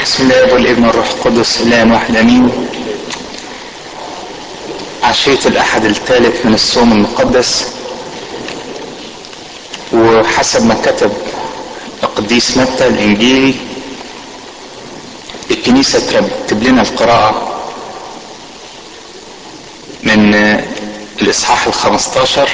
بسم الله والابن والروح القدس اله واحد امين. عشية الاحد الثالث من الصوم المقدس، وحسب ما كتب القديس متى الانجيلي الكنيسة ترتب لنا القراءة من الاصحاح 15،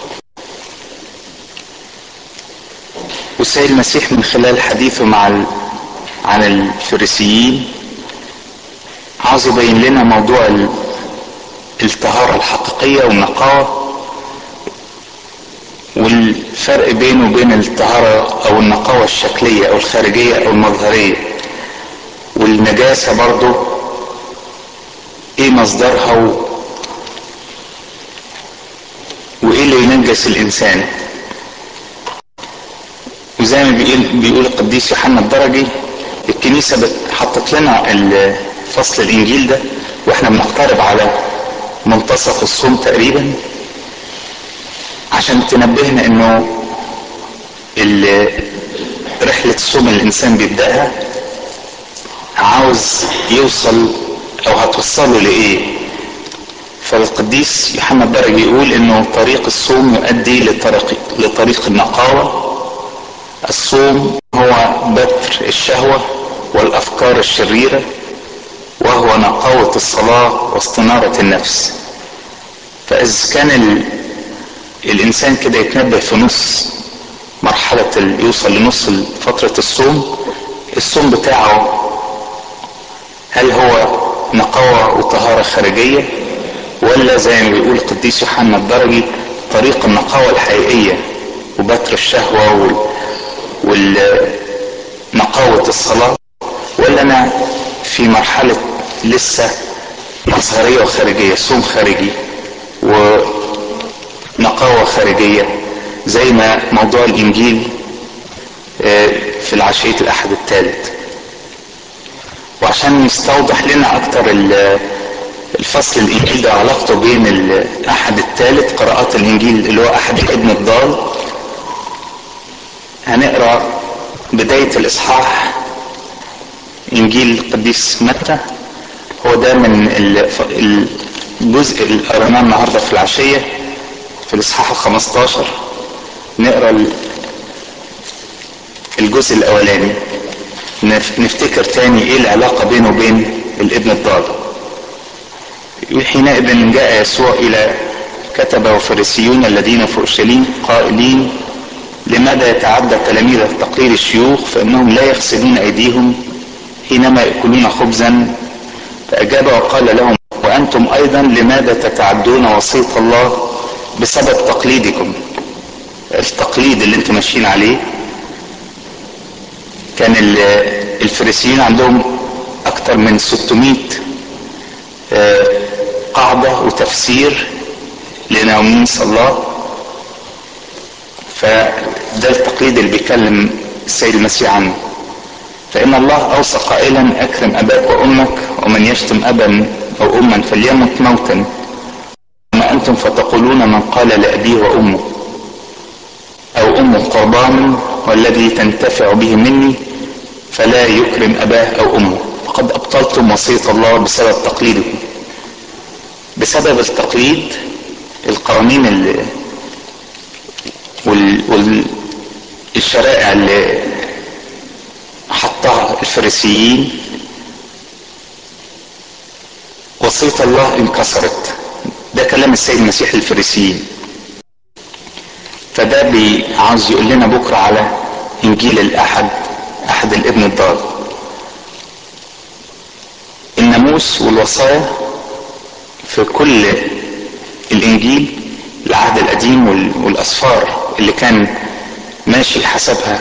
والسيد المسيح من خلال حديثه عن الفريسيين عاوز يبين لنا موضوع الطهارة الحقيقية والنقاوة، والفرق بينه وبين الطهارة او النقاوة الشكلية او الخارجية او المظهرية، والنجاسة برضو ايه مصدرها وايه اللي ينجس الانسان. وزي ما بيقول القديس يوحنا الدرجي، الكنيسة حطت لنا فصل الانجيل ده واحنا بنقترب على منتصف الصوم تقريبا، عشان تنبهنا انه رحلة الصوم اللي الانسان بيبدأها عاوز يوصل او هتوصله لايه. فالقديس يوحنا الدرجي بيقول انه طريق الصوم يؤدي لطريق النقاوة. الصوم هو بتر الشهوة والافكار الشريرة، وهو نقاوة الصلاة واستنارة النفس. فاذا كان الانسان كده يتنبه في نص مرحلة يوصل لنص فترة الصوم بتاعه هل هو نقاوة وطهارة خارجية، ولا زي ما بيقول القديس يوحنا الدرجي طريق النقاوة الحقيقية وبتر الشهوة والنقاوة الصلاة، ولا انا في مرحلة لسه مظهرية وخارجية، صوم خارجي ونقاوة خارجية زي ما موضوع الانجيل في العشية الاحد الثالث. وعشان يستوضح لنا اكتر الفصل الانجيل ده علاقته بين الاحد الثالث، قراءات الانجيل اللي هو احد الابن الضال، هنقرأ بداية الاصحاح انجيل القديس متى. هو ده من الجزء اللي قرأناه النهارده في العشية في الاصحاح 15. نقرأ الجزء الاولاني، نفتكر تاني ايه العلاقة بينه وبين الابن الضال. حينئذ جاء يسوع الى كتبة وفريسيون الذين في اورشليم قائلين: لماذا يتعدى تلاميذ تقليد الشيوخ فانهم لا يغسلون ايديهم حينما ياكلون خبزا؟ فاجاب وقال لهم: وانتم ايضا لماذا تتعدون وصية الله بسبب تقليدكم؟ التقليد اللي انتم ماشيين عليه. كان الفريسيين عندهم اكتر من 600 قاعدة وتفسير لناموس الله، فده التقليد اللي بيكلم السيد المسيح عنه. فإن الله أوصى قائلا: أكرم أباك وأمك، ومن يشتم أبا أو أما فليمت موتا. أما أنتم فتقولون: من قال لأبيه وأمه أو أمه قربان والذي تنتفع به مني فلا يكرم أباه أو أمه، فقد أبطلتم وصية الله بسبب تقليدكم. بسبب التقليد، القوانين والشرائع اللي حطها الفريسيين، وصية الله انكسرت. ده كلام السيد المسيح للفريسيين. فده عاوز يقول لنا بكرة على انجيل الاحد، احد الابن الضال. الناموس والوصايا في كل الانجيل، العهد القديم والاسفار اللي كان ماشي حسبها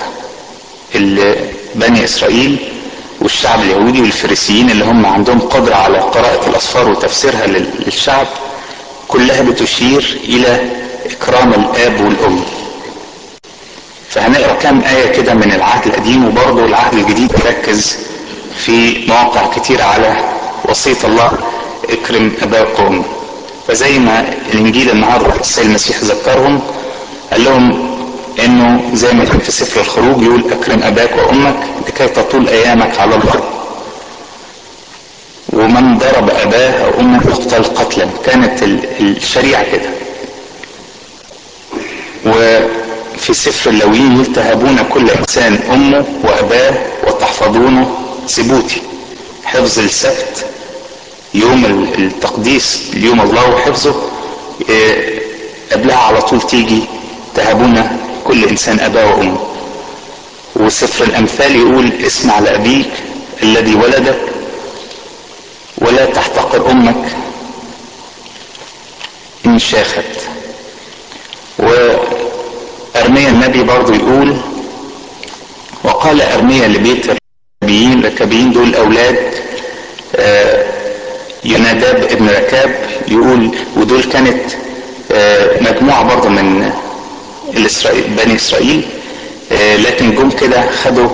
بني اسرائيل والشعب اليهودي والفريسيين اللي هم عندهم قدرة على قراءة الاسفار وتفسيرها للشعب، كلها بتشير الى اكرام الاب والام. فهنقرأ كام آية كده من العهد القديم، وبرضه العهد الجديد يركز في مواقع كتير على وصية الله: اكرم اباك وامك. فزي ما الانجيل النهارده السيد المسيح ذكرهم، قال لهم انه زي ما كان في سفر الخروج يقول: اكرم اباك وامك لكي تطول ايامك على الارض. ومن ضرب اباه او امه يقتل قتلا. كانت الشريعة كده. وفي سفر اللاويين يقول تهابون كل انسان امه واباه وتحفظون سبوتي. حفظ السبت يوم التقديس ليوم الله وحفظه، قبلها على طول تيجي تهابون كل انسان اباه وامه. وسفر الامثال يقول اسمع لابيك الذي ولدك ولا تحتقر امك ان شاخت. وارميا النبي برضو يقول وقال ارميا لبيت الركابيين دول اولاد يوناداب ابن ركاب، يقول ودول كانت مجموعة برضو من بني اسرائيل، لكن جم كده خدوا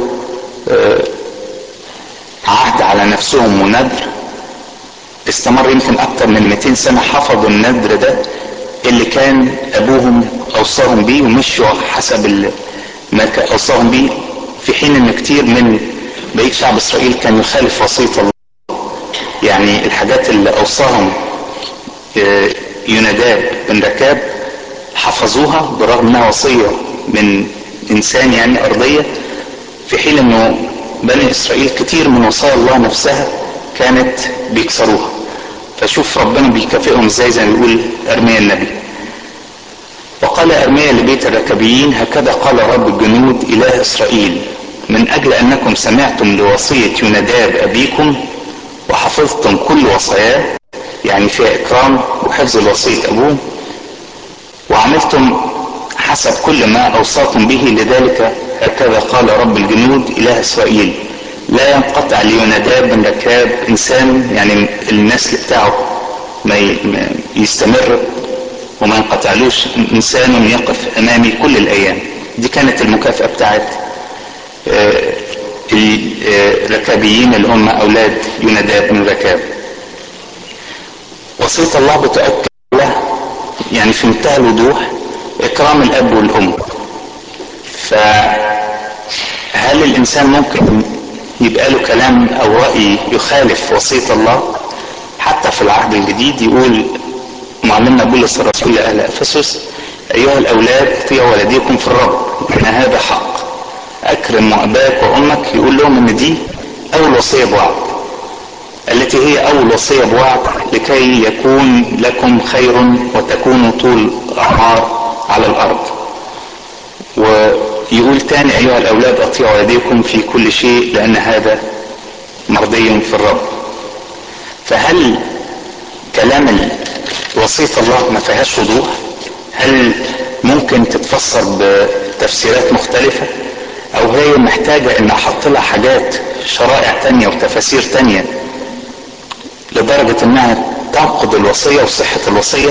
عهد على نفسهم ونذر استمر يمكن اكتر من 200 سنة. حفظوا النذر ده اللي كان ابوهم اوصاهم بيه ومشوا حسب ما اوصاهم بيه، في حين ان كتير من بقية شعب اسرائيل كان يخالف وصية الله. يعني الحاجات اللي اوصاهم يوناداب بن ركاب حفظوها برغم انها وصية من انسان يعني ارضية، في حين انه بني اسرائيل كتير من وصايا الله نفسها كانت بيكسروها. فشوف ربنا بيكافئهم ازاي، زي ما بيقول ارميا النبي. وقال ارميا لبيت الركابيين هكذا قال رب الجنود اله اسرائيل من اجل انكم سمعتم لوصية يوناداب ابيكم وحفظتم كل وصاياه، يعني فيها اكرام وحفظ الوصية ابوه، وعملتم حسب كل ما اوصاكم به، لذلك هكذا قال رب الجنود اله اسرائيل لا ينقطع ليوناداب بن ركاب انسان، يعني النسل بتاعه ما يستمر وما ينقطعلوش انسان يقف امامي كل الايام. دي كانت المكافأة بتاعت الركابيين اللي هم اولاد يوناداب بن ركاب. وصية الله بتؤكد له يعني في منتهى الوضوح اكرام الاب والام. فهل الانسان ممكن يبقى له كلام او رأي يخالف وصية الله؟ حتى في العهد الجديد يقول معلمنا بولس الرسول لأهل افسس ايها الاولاد اطيعوا والديكم في الرب ان هذا حق، اكرم اباك وامك. يقول لهم ان دي اول وصية بوعد، التي هي اول وصية بوعد لكي يكون لكم خير وتكونوا طول اعمار على الارض. ويقول تاني ايها الاولاد اطيعوا والديكم في كل شيء لان هذا مرضي في الرب. فهل كلام وصية الله ما فيهاش وضوح؟ هل ممكن تتفسر بتفسيرات مختلفة، او هي محتاجة ان احط لها حاجات شرائع تانية وتفاسير تانية لدرجة انها تنقض الوصية وصحة الوصية؟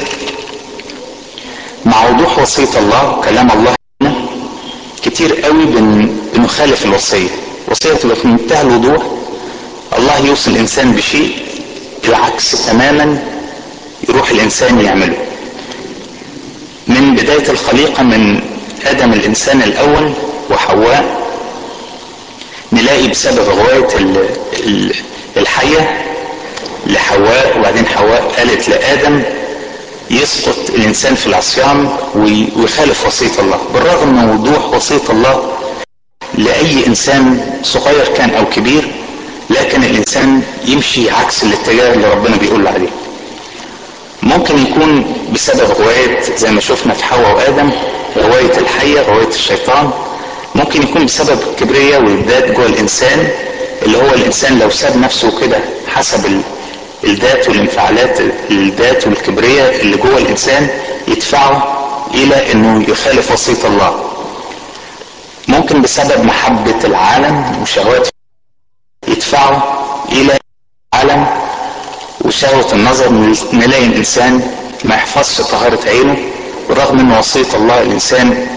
مع وضوح وصية الله كلام الله كتير قوي بنخالف الوصية. الوصية تبقى في منتهى الوضوح، الله يوصي الانسان بشيء العكس تماما يروح الانسان يعمله. من بداية الخليقة من ادم الانسان الاول وحواء نلاقي بسبب غواية الحية لحواء، وبعدين حواء قالت لآدم يسقط الانسان في العصيان ويخالف وصية الله، بالرغم من وضوح وصية الله لأي انسان صغير كان او كبير، لكن الانسان يمشي عكس الاتجاه اللي ربنا بيقول عليه. ممكن يكون بسبب غواية زي ما شفنا في حواء وآدم، غواية الحية غواية الشيطان. ممكن يكون بسبب الكبرياء والذات جوه الانسان، اللي هو الانسان لو ساب نفسه كده حسب الذات والانفعالات الذات والكبرياء اللي جوه الانسان يدفعه الى انه يخالف وصية الله. ممكن بسبب محبة العالم وشهوات يدفعه الى العالم وشهوة النظر، نلاقي الانسان ما يحفظش طهارة عينه، بالرغم ان وصية الله الانسان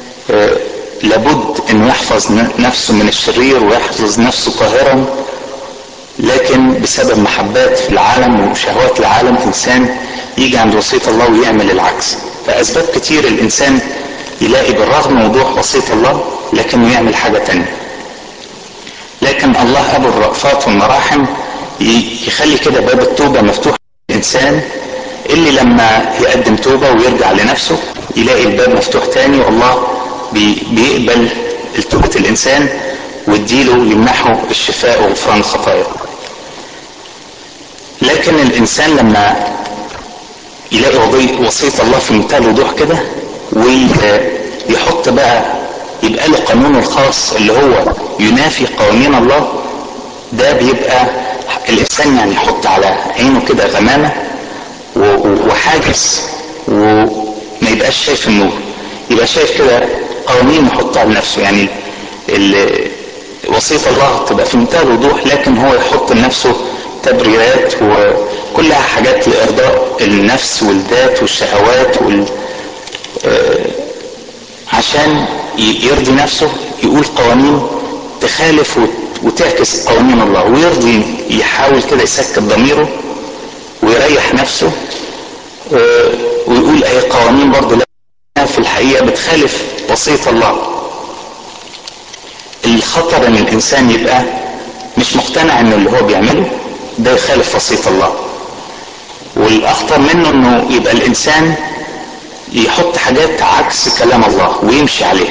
لابد انه يحفظ نفسه من الشرير ويحفظ نفسه طاهرا، لكن بسبب محبات في العالم وشهوات العالم الانسان يجي عند وصية الله ويعمل العكس. فاسباب كتير الانسان يلاقي بالرغم من وضوح وصية الله لكنه يعمل حاجة تانية. لكن الله ابو الرأفات والمراحم يخلي كده باب التوبة مفتوح للإنسان، اللي لما يقدم توبة ويرجع لنفسه يلاقي الباب مفتوح تاني، والله بيقبل توبة الإنسان ويديله يمنحه الشفاء وغفران الخطايا. لكن الإنسان لما يلاقي وصية الله في منتهى الوضوح كده ويحط بقى يبقى له قانونه الخاص اللي هو ينافي قوانين الله، ده بيبقى الإنسان يعني يحط على عينه كده غمامة وحاجز، وما يبقاش شايف النور، يبقى شايف كده قوانين يحطها لنفسه. يعني وصية الله تبقى في منتهى الوضوح، لكن هو يحط لنفسه تبريرات وكلها حاجات لإرضاء النفس والذات والشهوات عشان يرضي نفسه، يقول قوانين تخالف وتعكس قوانين الله، ويرضي يحاول كده يسكت ضميره ويريح نفسه، ويقول اي قوانين برضه لا في الحقيقة بتخالف وصية الله. الخطر ان الانسان يبقى مش مقتنع ان اللي هو بيعمله ده يخالف وصية الله، والاخطر منه انه يبقى الانسان يحط حاجات عكس كلام الله ويمشي عليها.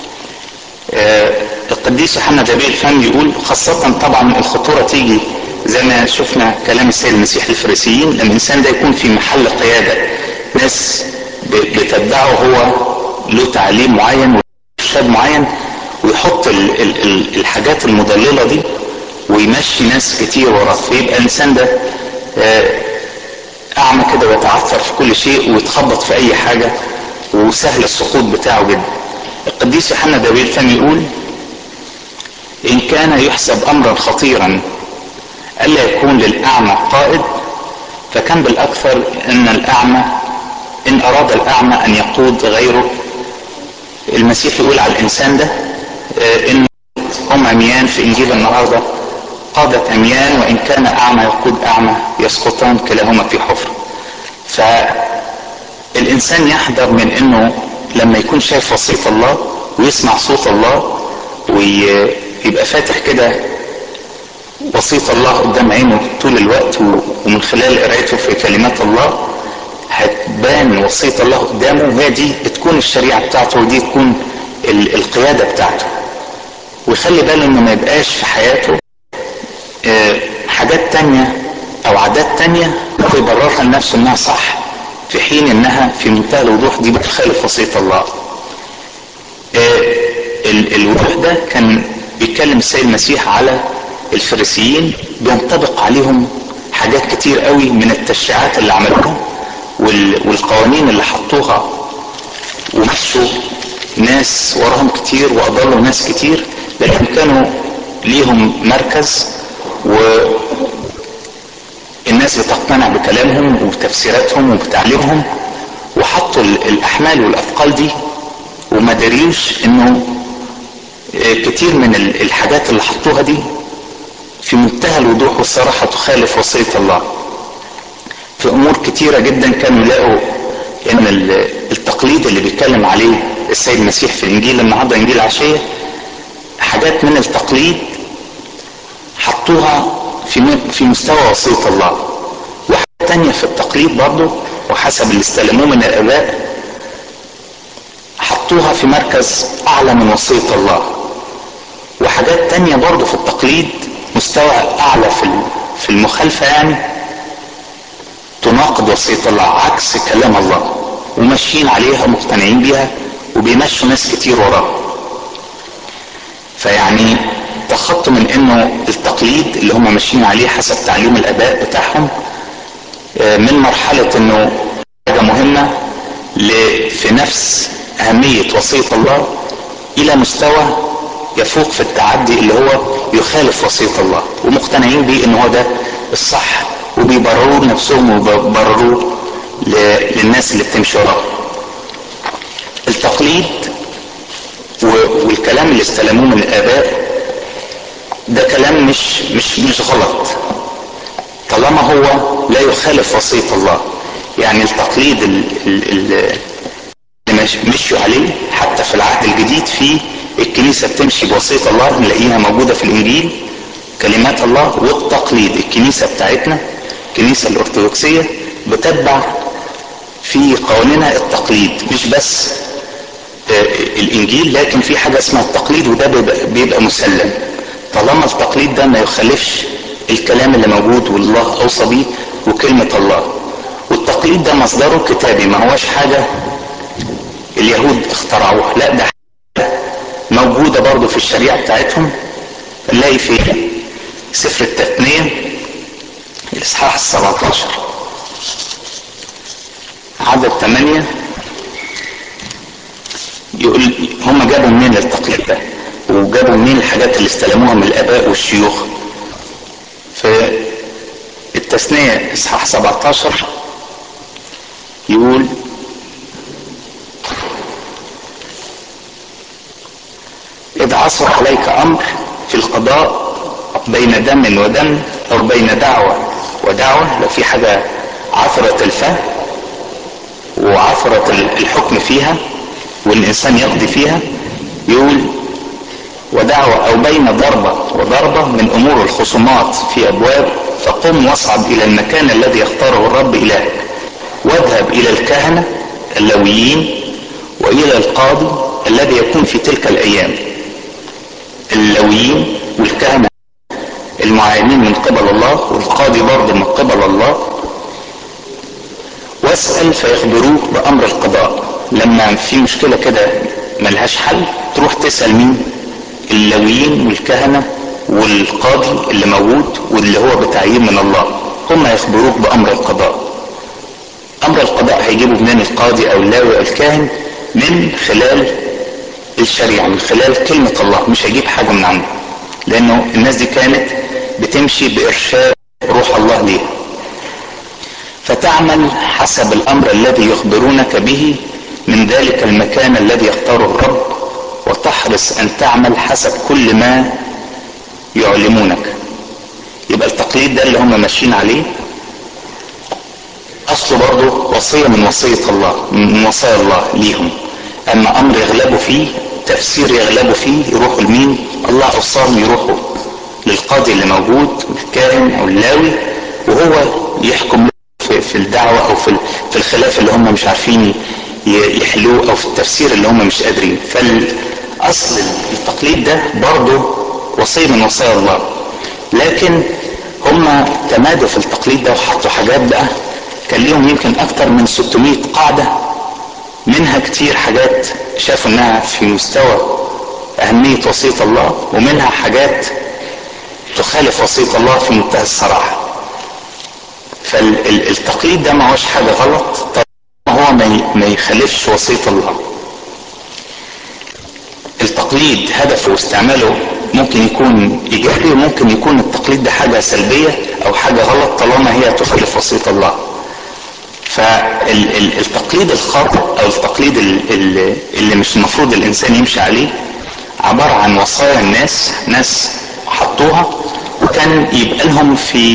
القديس يوحنا ذبيح الفم يقول خاصة طبعا الخطورة تيجي زي ما شفنا كلام السيد المسيح للفريسيين، لما الانسان ده يكون في محل قيادة، ناس بتتبعه هو له تعليم معين وارشاد معين، ويحط الحاجات المضللة دي ويمشي ناس كتير وراه، فيبقى الانسان ده اعمى كده ويتعثر في كل شيء ويتخبط في اي حاجة وسهل السقوط بتاعه جدا. القديس يوحنا ذبيح الفم يقول إن كان يحسب أمرا خطيرا ألا يكون للأعمى قائد، فكان بالأكثر إن الأعمى إن أراد الأعمى أن يقود غيره. المسيح يقول على الإنسان ده إن هم عميان في إنجيل النهاردة، قادة عميان وإن كان أعمى يقود أعمى يسقطان كلاهما في حفر. فالإنسان يحذر من إنه لما يكون شايف وصية الله ويسمع صوت الله ويبقى فاتح كده وصية الله قدام عينه طول الوقت، ومن خلال قرايته في كلمات الله هتبان وصية الله قدامه، وهي دي بتكون الشريعة بتاعته ودي تكون القيادة بتاعته. ويخلي باله انه ما يبقاش في حياته حاجات تانية او عادات تانية يبررها لنفسه انها صح، في حين انها في منتهى الوضوح دي بتخالف وصية الله. الوضوح ده كان بيتكلم السيد المسيح على الفريسيين، بينطبق عليهم حاجات كتير قوي من التشريعات اللي عملوها والقوانين اللي حطوها، ومشوا ناس وراهم كتير واضلوا ناس كتير، لكن كانوا ليهم مركز والناس بتقتنع بكلامهم وبتفسيراتهم وبتعليمهم، وحطوا الاحمال والاثقال دي وما دريوش انه كتير من الحاجات اللي حطوها دي في منتهى الوضوح والصراحة تخالف وصية الله. في امور كتيرة جدا كانوا يلاقوا ان التقليد اللي بيتكلم عليه السيد المسيح في الانجيل النهارده انجيل العشية، حاجات من التقليد حطوها في مستوى وصية الله، وحاجات تانية في التقليد برضو وحسب اللي استلموه من الاباء حطوها في مركز اعلى من وصية الله، وحاجات تانية برضو في التقليد مستوى اعلى في المخالفة، يعني تناقض وصية الله عكس كلام الله، وماشيين عليها مقتنعين بيها وبيمشوا ناس كتير وراها. فيعني تخطوا من انه التقليد اللي هم ماشيين عليه حسب تعليم الاباء بتاعهم من مرحلة انه حاجة مهمة في نفس اهمية وصية الله الى مستوى يفوق في التعدي اللي هو يخالف وصية الله، ومقتنعين بيه ان هو ده الصح، وبيبرروا نفسهم وبيبرروا للناس اللي بتمشي وراه. التقليد والكلام اللي استلموه من الاباء ده كلام مش غلط طالما هو لا يخالف وصية الله. يعني التقليد اللي مشوا عليه حتى في العهد الجديد في الكنيسة بتمشي بوصية الله، نلاقيها موجودة في الانجيل كلمات الله والتقليد. الكنيسة بتاعتنا الكنيسة الأرثوذكسية بتتبع في قوانينها التقليد، مش بس الإنجيل، لكن في حاجة اسمها التقليد، وده بيبقى مسلم طالما التقليد ده ما يخالفش الكلام اللي موجود والله أوصى بيه وكلمة الله. والتقليد ده مصدره كتابي، ما هوش حاجة اليهود اخترعوها، لا ده موجودة برضو في الشريعة بتاعتهم. نلاقي في سفر التثنية الإصحاح 17 عدد 8 يقول هم جابوا منين التقليد ده وجابوا منين الحاجات اللي استلموها من الآباء والشيوخ. في التثنية إصحاح 17 يقول إذ عصر عليك أمر في القضاء بين دم ودم أو بين دعوة ودعوة، لو في حاجة عثرت الفهم وعثرت الحكم فيها والإنسان يقضي فيها، يقول ودعوة أو بين ضربة وضربة من أمور الخصومات في أبواب، فقم واصعد إلى المكان الذي يختاره الرب إلهك، واذهب إلى الكهنة اللويين وإلى القاضي الذي يكون في تلك الأيام. اللويين والكهنة المعينين من قبل الله، والقاضي برضه من قبل الله. واسأل فيخبروك بأمر القضاء. لما في مشكلة كده ملهاش حل تروح تسأل مين؟ اللويين والكهنة والقاضي اللي موجود واللي هو بتعيين من الله، هم يخبروك بأمر القضاء. أمر القضاء هيجيبوا منين القاضي أو اللاوي أو الكاهن؟ من خلال الشريعة، من خلال كلمة الله، مش هيجيب حاجة من عنده، لأنه الناس دي كانت بتمشي بإرشاد روح الله ليها. فتعمل حسب الأمر الذي يخبرونك به من ذلك المكان الذي يختاره الرب، وتحرص أن تعمل حسب كل ما يعلمونك. يبقى التقليد ده اللي هم ماشيين عليه أصله برضه وصية من وصية الله، من وصايا الله ليهم. أما أمر يغلبوا فيه، تفسير يغلبوا فيه، يروحوا لمين؟ الله أوصاهم يروحوا للقاضي اللي موجود والكاهن أو اللاوي، وهو يحكم في الدعوة أو في الخلاف اللي هم مش عارفين يحلوه، أو في التفسير اللي هم مش قادرين. فالأصل التقليد ده برضه وصية من وصايا الله، لكن هم تمادوا في التقليد ده وحطوا حاجات بقى كان ليهم يمكن أكتر من 600 قاعدة، منها كتير حاجات شافوا انها في مستوى أهمية وصية الله، ومنها حاجات تخالف وصية الله في منتهى الصراحة. فالتقليد ده ما هوش حاجة غلط طالما هو ما يخالفش وصية الله. التقليد هدفه واستعماله ممكن يكون إيجابي، وممكن يكون التقليد ده حاجة سلبية أو حاجة غلط طالما هي تخالف وصية الله. فالتقليد الخاطئ أو التقليد اللي مش المفروض الإنسان يمشي عليه عبارة عن وصايا الناس، ناس حطوها وكان يبقى لهم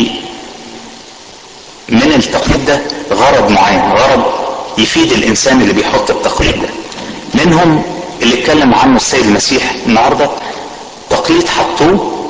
من التقليد ده غرض معين، غرض يفيد الإنسان اللي بيحط التقليد ده. منهم اللي اتكلم عنه السيد المسيح النهارده، تقليد حطوه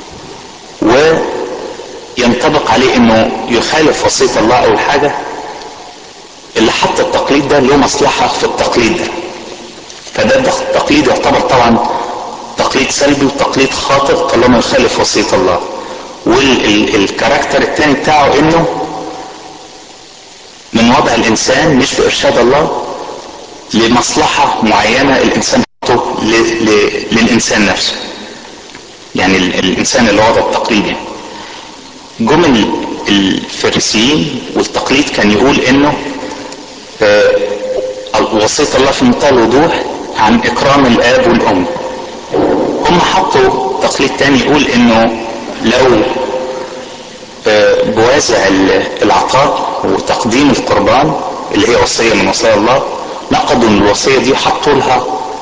وينطبق عليه انه يخالف وصية الله. اول حاجة اللي حط التقليد ده له مصلحة في التقليد ده، فده التقليد يعتبر طبعا تقليد سلبي وتقليد خاطئ طالما يخالف وصية الله. والكاركتر التاني بتاعه انه من وضع الانسان مش بارشاد الله لمصلحة معينة الانسان حطه للانسان نفسه، يعني الانسان اللي وضع التقليد. يعني جمل الفريسيين والتقليد كان يقول انه وصية الله في منتهى الوضوح عن اكرام الاب والام. هم حطوا تقليد تاني يقول انه لو بوازع العطاء وتقديم القربان اللي هي وصية من وصايا الله، نقضوا الوصية دي وحطوا لها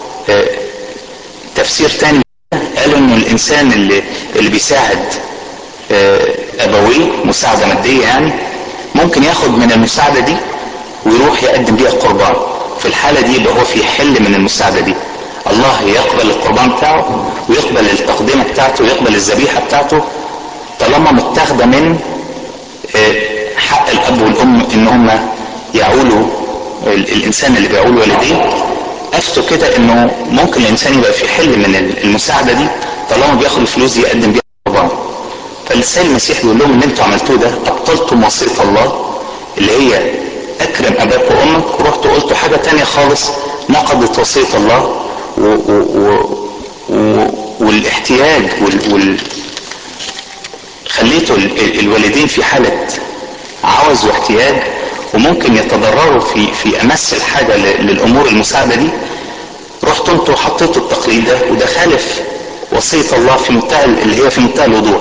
تفسير تاني. قالوا انه الانسان اللي بيساعد ابويه مساعدة مادية، يعني ممكن ياخد من المساعدة دي ويروح يقدم بيها قربان. في الحالة دي يبقى هو في حل من المساعدة دي، الله يقبل القربان بتاعه ويقبل التقدمة بتاعته ويقبل الذبيحة بتاعته طالما متاخدة من حق الاب والام ان هم يعولوا الانسان اللي بيعول والديه. افتوا كده انه ممكن الانسان يبقى في حل من المساعدة دي طالما بياخد الفلوس دي يقدم بيها قربان. فالسيد المسيح بيقول لهم ان انتوا عملتوه ده ابطلتم وصية الله اللي هي اكرم اباك وامك، ورحتوا قلتوا حاجة تانية خالص نقضت وصية الله والاحتياج خليتوا الوالدين في حالة عوز واحتياج وممكن يتضرروا في امس الحاجة للامور المساعدة دي. رحتوا انتوا حطيتوا التقليد ده وده خالف وصية الله في منتهى اللي هي في منتهى الوضوح.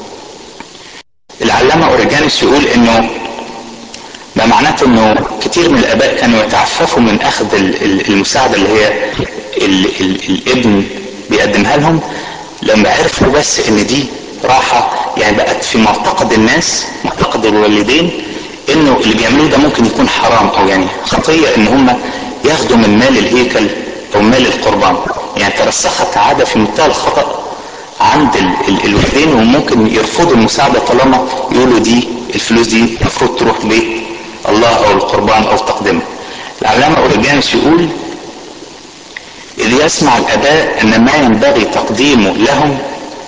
العلامة اوريجانوس يقول انه ده معناته انه كتير من الاباء كانوا يتعففوا من اخذ المساعدة اللي هي الابن بيقدمها لهم لما عرفوا بس ان دي راحة، يعني بقت في معتقد الناس معتقد الوالدين انه اللي بيعملوه ده ممكن يكون حرام او يعني خطية ان هم ياخدوا من مال الهيكل او مال القربان. يعني ترسخت عادة في منتهى الخطأ عند الوالدين وممكن يرفضوا المساعدة طالما يقولوا دي الفلوس دي المفروض تروح بيت الله او القربان او التقدمة. العلامة اوريجانوس يقول إذ يسمع الآباء أن ما ينبغي تقديمه لهم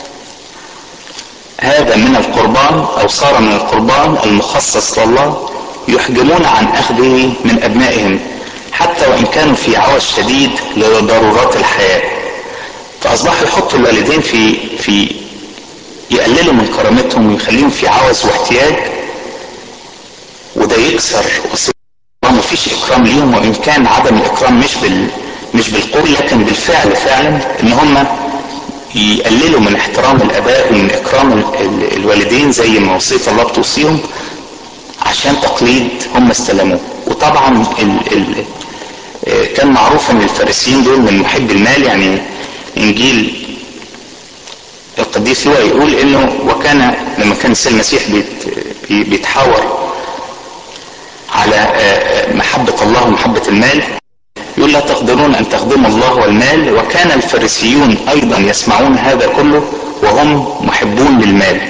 هذا من القربان أو صار من القربان المخصص لله يحجمون عن أخذه من أبنائهم حتى وإن كانوا في عوز شديد لضرورات الحياة. فأصبحوا يحطوا الوالدين في يقللوا من كرامتهم ويخليهم في عوز واحتياج، وده يكسر مفيش إكرام ليهم، وإن كان عدم الإكرام مش بالقول لكن بالفعل فعلا ان هم يقللوا من احترام الاباء ومن اكرام الوالدين زي ما وصية الله بتوصيهم عشان تقليد هم استلموه. وطبعا كان معروف ان الفارسيين دول من محب المال. يعني انجيل القديس لوقا يقول انه وكان لما كان السيد المسيح بيتحاور على محبة الله ومحبة المال يقول لا تقدرون ان تخدموا الله والمال، وكان الفريسيون ايضا يسمعون هذا كله وهم محبون للمال.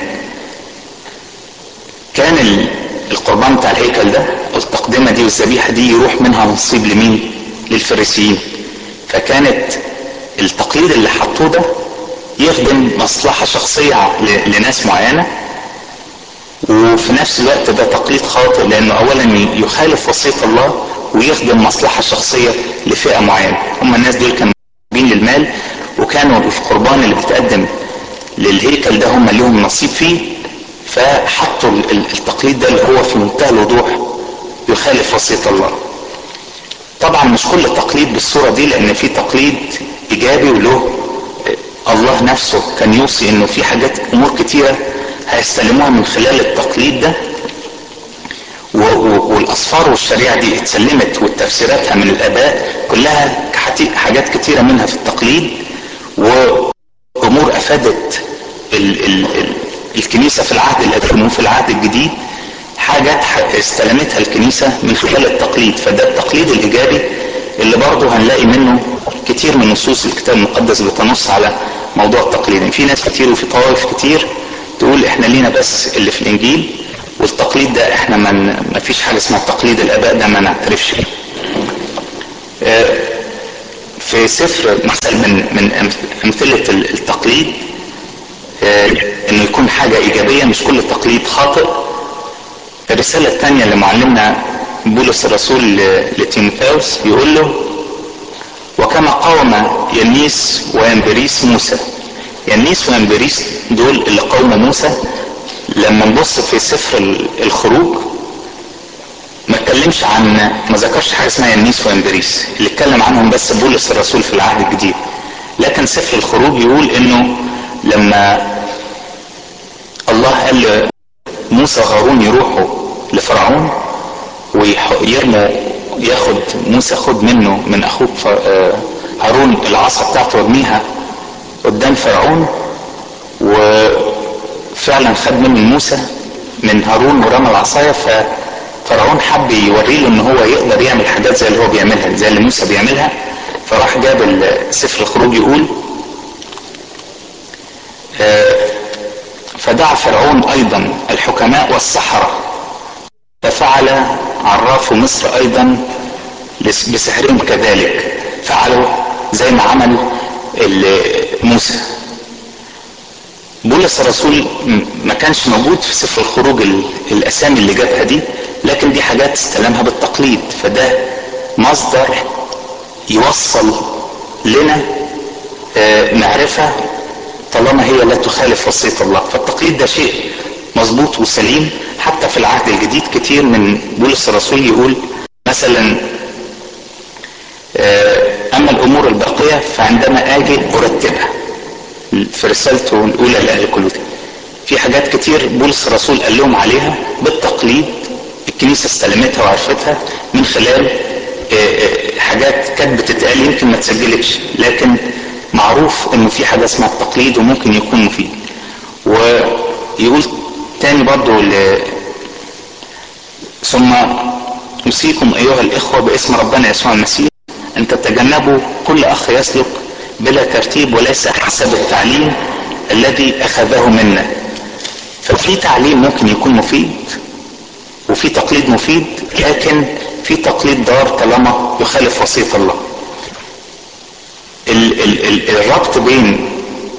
كان القربان بتاع الهيكل ده التقدمة دي والذبيحة دي يروح منها نصيب لمين؟ للفريسيين. فكانت التقليد اللي حطوه ده يخدم مصلحة شخصية لناس معينة، وفي نفس الوقت ده تقليد خاطئ لانه اولا يخالف وصية الله ويخدم مصلحة شخصية لفئة معينة. هم الناس دول كانوا محبين للمال وكانوا القربان اللي بتقدم للهيكل ده هم لهم نصيب فيه، فحطوا التقليد ده اللي هو في منتهى الوضوح يخالف وصية الله. طبعا مش كل تقليد بالصورة دي لان في تقليد ايجابي وله الله نفسه كان يوصي انه في حاجات امور كتيرة هيستلموها من خلال التقليد ده، والاصفار والشريعة دي اتسلمت والتفسيراتها من الاباء كلها حاجات كتيرة منها في التقليد وامور افادت الكنيسة في العهد القديم وفي العهد الجديد، حاجات استلمتها الكنيسة من خلال التقليد. فده التقليد الايجابي اللي برضه هنلاقي منه كتير من نصوص الكتاب المقدس بتنص على موضوع التقليد. في ناس كتير وفي طوائف كتير تقول احنا لينا بس اللي في الانجيل والتقليد ده احنا ما فيش حاجة اسمها تقليد الاباء ده ما نعترفش بيه. في سفر مثل من امثلة التقليد انه يكون حاجة ايجابية مش كل تقليد خاطئ. الرسالة الثانية اللي معلمنا بولس الرسول لتيموثاوس يقول له وكما قاوم ينيس وينبريس موسى. ينيس وينبريس دول اللي قاوموا موسى. لما نبص في سفر الخروج ما اتكلمش ما ذكرش حاجه اسمها ينيس وينبريس، اللي اتكلم عنهم بس بولس الرسول في العهد الجديد. لكن سفر الخروج يقول انه لما الله قال موسى وهارون يروحوا لفرعون ويرموا ياخد موسى خد منه من اخوك هارون العصا بتاعته وارميها قدام فرعون، وفعلا خد من موسى من هارون ورمى العصايه. ففرعون حب يوري له ان هو يقدر يعمل حاجات زي اللي هو بيعملها زي اللي موسى بيعملها، فراح جاب سفر الخروج يقول فدعا فرعون ايضا الحكماء والسحرة ففعل عراف مصر ايضا بسحرهم كذلك، فعلوا زي ما عمل موسى. بولس الرسول ما كانش موجود في سفر الخروج الاسامي اللي جابها دي، لكن دي حاجات استلمها بالتقليد، فده مصدر يوصل لنا معرفة طالما هي لا تخالف وصية الله. فالتقليد ده شيء مظبوط وسليم. حتى في العهد الجديد كتير من بولس الرسول يقول مثلا اما الامور الباقية فعندما اجي ارتبها، في رسالته الاولى لاهل كلوسي في حاجات كتير بولس الرسول قال لهم عليها بالتقليد، الكنيسة استلمتها وعرفتها من خلال حاجات كانت بتتقال يمكن ما تسجلتش، لكن معروف انه في حاجة اسمها التقليد وممكن يكون مفيد. ويقول تاني برضو ثم نوصيكم ايها الاخوة باسم ربنا يسوع المسيح ان تتجنبوا كل اخ يسلك بلا ترتيب وليس حسب التعليم الذي اخذه منا. ففي تعليم ممكن يكون مفيد وفي تقليد مفيد، لكن في تقليد ضار طالما يخالف وصية الله. الربط بين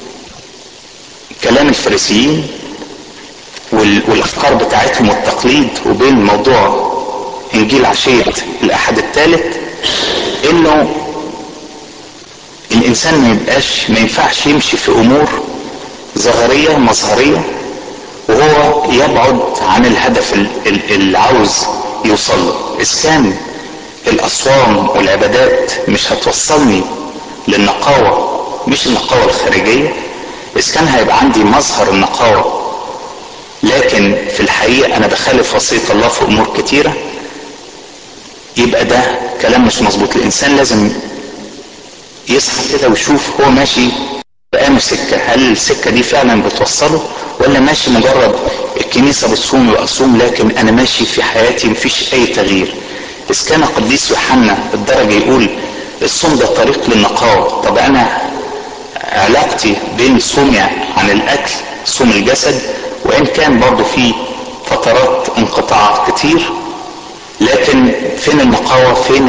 كلام الفريسيين والافكار بتاعتهم والتقليد وبين موضوع انجيل عشية الاحد الثالث انه الانسان ما ينفعش يمشي في امور ظاهرية مظهرية وهو يبعد عن الهدف اللي عاوز يوصل له. اذا كان الاصوام والعبادات مش هتوصلني للنقاوة، مش النقاوة الخارجية، اذا كان هيبقى عندي مظهر النقاوة لكن في الحقيقة انا بخالف وصية الله في امور كتيرة، يبقى ده كلام مش مظبوط. الانسان لازم يصحى كده ويشوف هو ماشي بقى سكة، هل السكة دي فعلا بتوصله ولا ماشي مجرد الكنيسة بتصوم واصوم لكن انا ماشي في حياتي مفيش اي تغيير. اذا كان قديس يوحنا الدرجة يقول الصوم ده طريق للنقاوة، طب انا علاقتي بين صومي عن الاكل صوم الجسد، وان كان برضو في فترات انقطاع كتير، لكن فين النقاوة، فين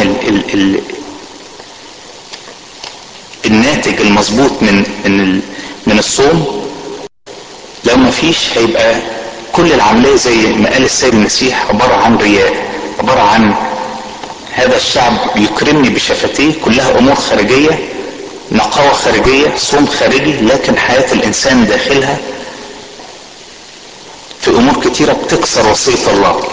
الناتج المظبوط من الصوم؟ لو ما فيش هيبقى كل العملية زي ما قال السيد المسيح عبارة عن رياء، عبارة عن هذا الشعب يكرمني بشفتيه، كلها امور خارجية، نقاوة خارجية، صوم خارجي، لكن حياة الانسان داخلها في امور كتيرة بتكسر وصية الله.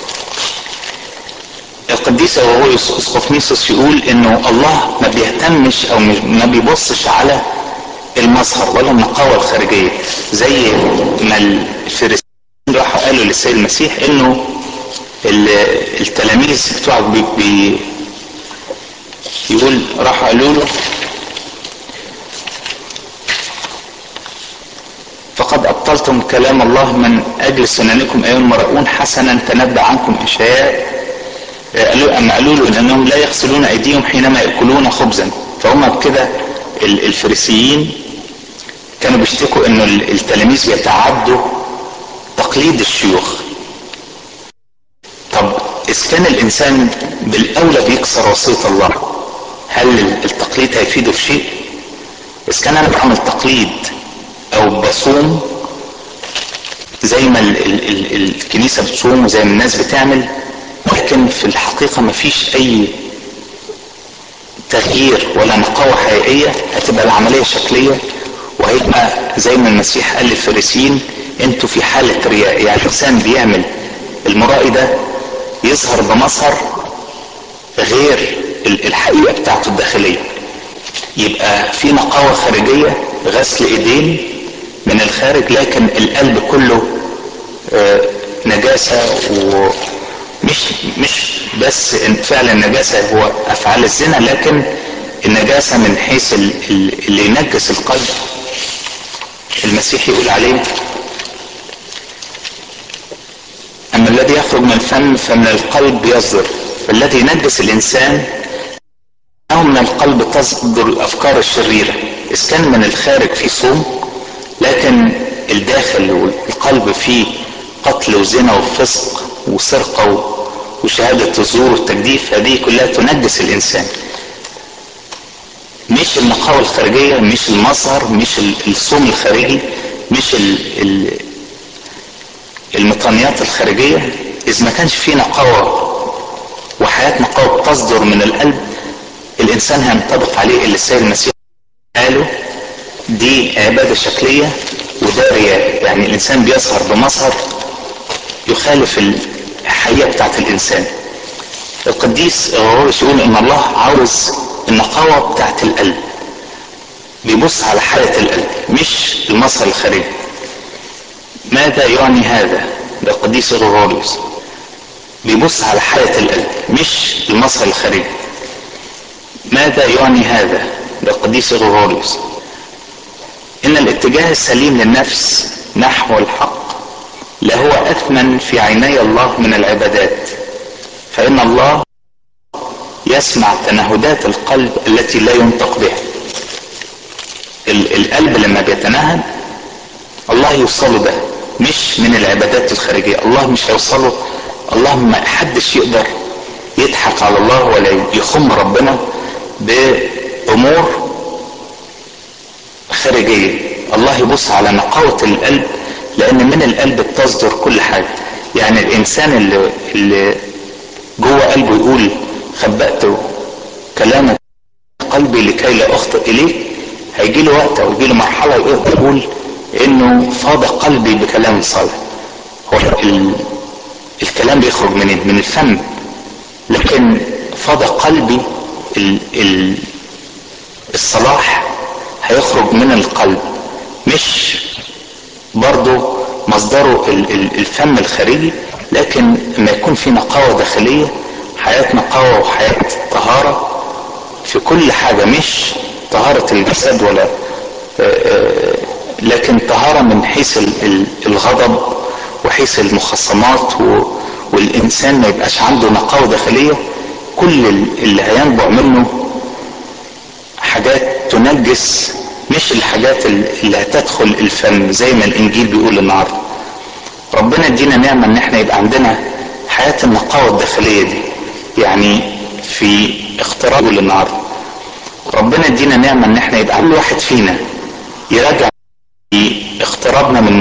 القديس أغريغوريوس اسقفنيسوس يقول انه الله ما بيهتمش او ما بيبصش على المظهر ولا النقاوة الخارجية، زي ما الفريسيين راحوا قالوا للسيد المسيح انه التلاميذ بتوعك يقول راحوا قالوا له فقد ابطلتم كلام الله من اجل سننكم ايها المرؤون، حسنا تنبأ عنكم اشعياء قالوا له انهم لا يغسلون ايديهم حينما ياكلون خبزا. فهم بكده الفريسيين كانوا بيشتكوا انه التلاميذ بيتعدوا تقليد الشيوخ. طب اذا كان الانسان بالاولى بيكسر وصية الله، هل التقليد هيفيده في شيء؟ اذا كان انا بعمل تقليد او بصوم زي ما الكنيسة بتصوم وزي ما الناس بتعمل، لكن في الحقيقة ما فيش اي تغيير ولا نقاوة حقيقية، هتبقى العملية شكلية، وهيبقى زي ما المسيح قال للفريسيين انتوا في حالة رياء. يعني الانسان بيعمل المرائي ده يظهر بمظهر غير الحقيقة بتاعته الداخلية، يبقى في نقاوة خارجية، غسل ايدين من الخارج، لكن القلب كله نجاسة. ومش بس فعل النجاسة هو افعال الزنا، لكن النجاسة من حيث اللي ينجس القلب المسيح يقول عليه اما الذي يخرج من الفم فمن القلب يصدر. فالذي ينجس الانسان من القلب تصدر الافكار الشريرة. اذا كان من الخارج في صوم، لكن الداخل والقلب فيه قتل وزنا وفسق وسرقة وشهادة الزور والتجديف، هذه كلها تنجس الانسان. مش النقاوة الخارجية، مش المظهر، مش الصوم الخارجي، مش المطانيات الخارجية. اذا ما كانش فيه نقاوة وحياة نقاوة تصدر من القلب، الانسان هينطبق عليه اللي السيد المسيح قاله: دي عبادة شكلية وده رياء. يعني الانسان بيظهر بمظهر يخالف الحقيقة بتاعت الانسان. القديس غرغوريوس يقول ان الله عاوز النقاوة بتاعت القلب، بيبص على حالة القلب مش المظهر الخارجي. ماذا يعني هذا؟ ده القديس غرغوريوس بيبص على حالة القلب مش المظهر الخارجي. ماذا يعني هذا؟ ده القديس غرغوريوس: ان الاتجاه السليم للنفس نحو الحق لهو اثمن في عيني الله من العبادات، فان الله يسمع تنهدات القلب التي لا ينطق بها. القلب لما بيتنهد الله يوصله، ده مش من العبادات الخارجية. الله مش هيوصله. الله ما حدش يقدر يضحك على الله ولا يخم ربنا بأمور خارجية. الله يبص على نقاوة القلب، لأن من القلب بتصدر كل حاجة. يعني الإنسان اللي جوه قلبه يقول: خبأت كلامك قلبي لكي لا أخطئ إليه، هيجي له وقت أو يجي له مرحلة يقول إنه فاض قلبي بكلام صالح. هو الكلام بيخرج منين؟ من الفم. لكن فاض قلبي، الصلاح هيخرج من القلب، مش برضو مصدره الفم الخارجي. لكن ما يكون في نقاوة داخلية، حياة نقاوة وحياة طهارة في كل حاجة، مش طهارة الجسد ولا لكن طهارة من حيث الغضب وحيث المخصمات، والإنسان ما يبقاش عنده نقاوة داخلية. كل اللي هينبع منه حاجات تنجس، مش الحاجات اللي هتدخل الفم زي ما الإنجيل بيقول النهارده. ربنا يدينا نعمة ان احنا يبقى عندنا حياة النقاوة الداخلية دي، يعني في اختراق النهارده. ربنا يدينا نعمة ان احنا يبقى كل واحد فينا يراجع اقترابنا من